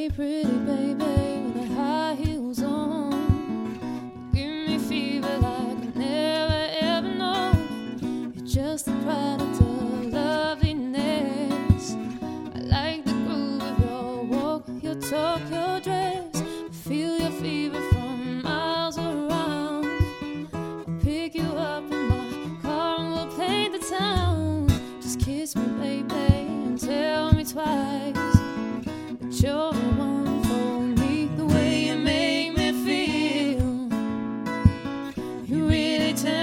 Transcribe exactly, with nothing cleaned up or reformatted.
pretty baby with the high heels on. You give me fever like I've never ever known. You're just a product of loveliness. I like the groove of your walk, your talk, your dress. I feel your fever from miles around. I'll pick you up in my car and we'll paint the town. Just kiss me baby and tell me twice that you're the one for me. The way you make me feel, you really turn